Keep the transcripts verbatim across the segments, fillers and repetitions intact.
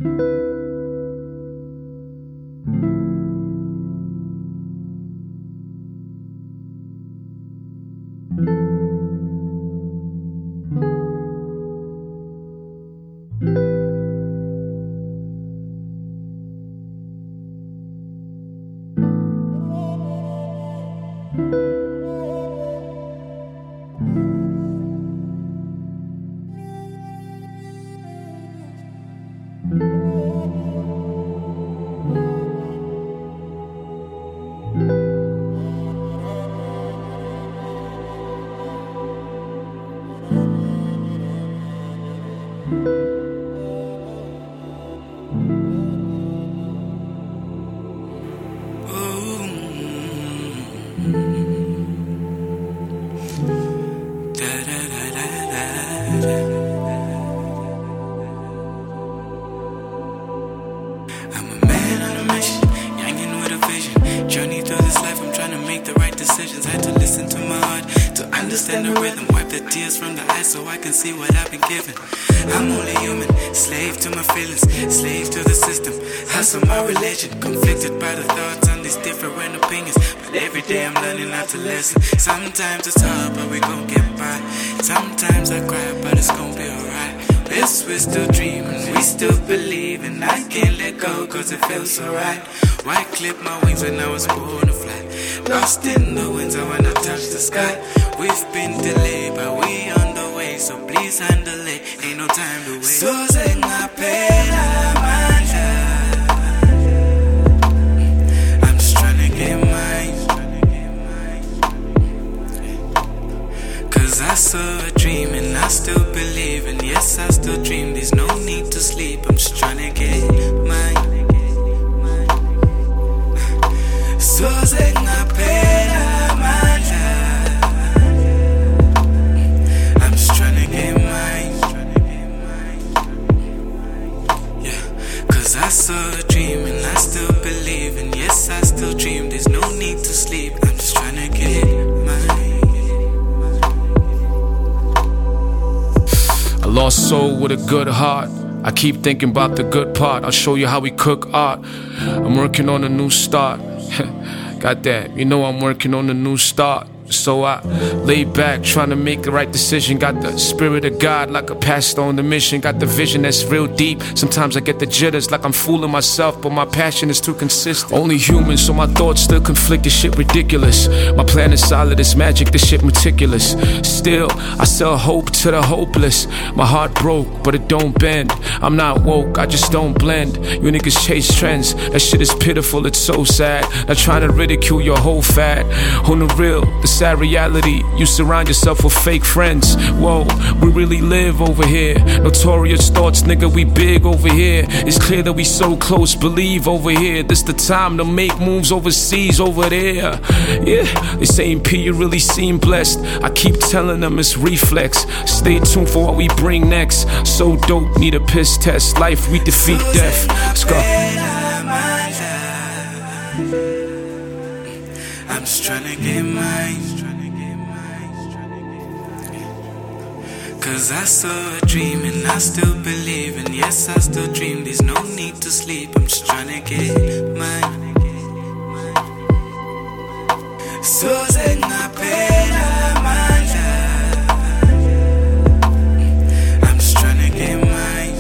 Sometimes it's hard, but we gon' get by. Sometimes I cry, but it's gon' be alright. Yes, we're still dreaming, we still believe, and I can't let go, cause it feels so right. Why clip my wings when I was born to fly? Lost in the winds, I wanna touch the sky. We've been delayed, but we on the way, so please handle it, ain't no time to wait. So singapela manja, I'm just tryna get mine. Cause I saw a dream and I still believe, and yes, I still dream. There's no need to sleep, I'm just tryna get mine. So singapela manja, I'm just tryna get mine. Yeah, cause I saw a dream and I still believe, and yes, I still dream. There's no need to sleep, I'm just tryna get mine. A lost soul with a good heart. I keep thinking about the good part. I'll show you how we cook art. I'm working on a new start. Got that, you know I'm working on a new start. So I lay back, trying to make the right decision. Got the spirit of God like a pastor on the mission. Got the vision that's real deep. Sometimes I get the jitters like I'm fooling myself, but my passion is too consistent. Only human, so my thoughts still conflict. This shit ridiculous. My plan is solid, it's magic, this shit meticulous. Still, I sell hope to the hopeless. My heart broke, but it don't bend. I'm not woke, I just don't blend. You niggas chase trends, that shit is pitiful, it's so sad. Not trying to ridicule your whole fat. On the real, the sad reality, you surround yourself with fake friends. Whoa, we really live over here. Notorious thoughts, nigga, we big over here. It's clear that we so close, believe over here. This the time to make moves overseas over there. Yeah, they saying P, you really seem blessed. I keep telling them it's reflex. Stay tuned for what we bring next. So dope, need a piss test. Life, we defeat death. Let's go. I'm just tryna get mine. Cause I saw a dream and I still believe, and yes, I still dream. There's no need to sleep, I'm just tryna get mine. So singapela manja, I'm just tryna get mine.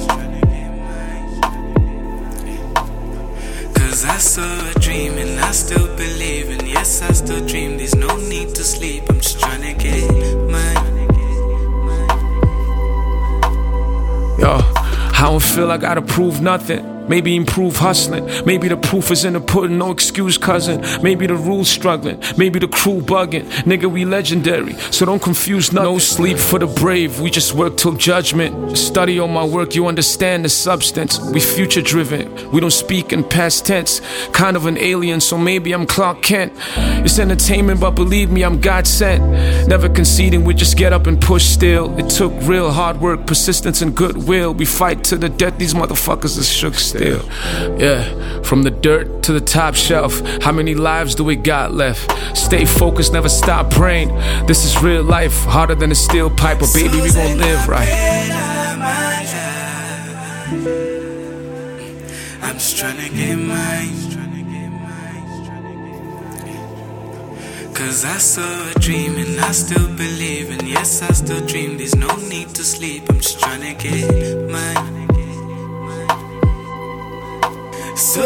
Cause I saw a dream and I still believe, and yes, I still dream. There's no need to sleep, I'm just tryna get mine. Yo, I don't feel I gotta prove nothing. Maybe improve hustling. Maybe the proof is in the pudding, no excuse, cousin. Maybe the rules struggling. Maybe the crew bugging. Nigga, we legendary, so don't confuse nothing. No sleep for the brave, we just work till judgment. Study on my work, you understand the substance. We future driven, we don't speak in past tense. Kind of an alien, so maybe I'm Clark Kent. It's entertainment, but believe me, I'm God sent. Never conceding, we just get up and push still. It took real hard work, persistence and goodwill. We fight to the death, these motherfuckers is shook still. Yeah, from the dirt to the top shelf. How many lives do we got left? Stay focused, never stop praying. This is real life, harder than a steel pipe. But baby, we gon' live right. I'm just tryna get mine. Cause I saw a dream and I still believe. And yes, I still dream, there's no need to sleep. I'm just tryna get mine. So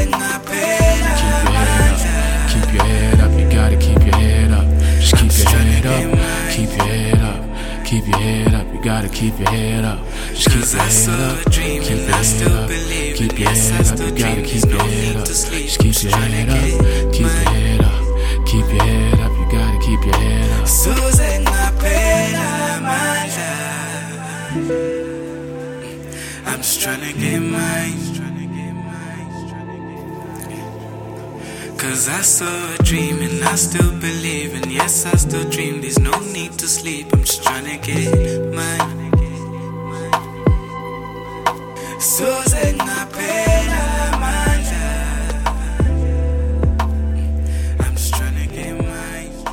keep your head up, you gotta keep your head up. Just keep your head up, keep your head up, keep your head up, you gotta keep your head up. Just keep your head up, keep your head up, keep your head up, you gotta keep your head up. Just keep your head up, keep your head up, keep your head up, you gotta keep your head up. I'm just tryna get mine. Cause I saw a dream and I still believe. And yes, I still dream, there's no need to sleep. I'm just tryna get mine. So I'm just tryna get mine.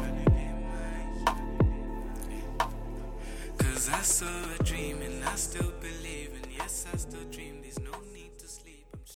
Cause I saw a dream and I still believe. And yes, I still dream, there's no need.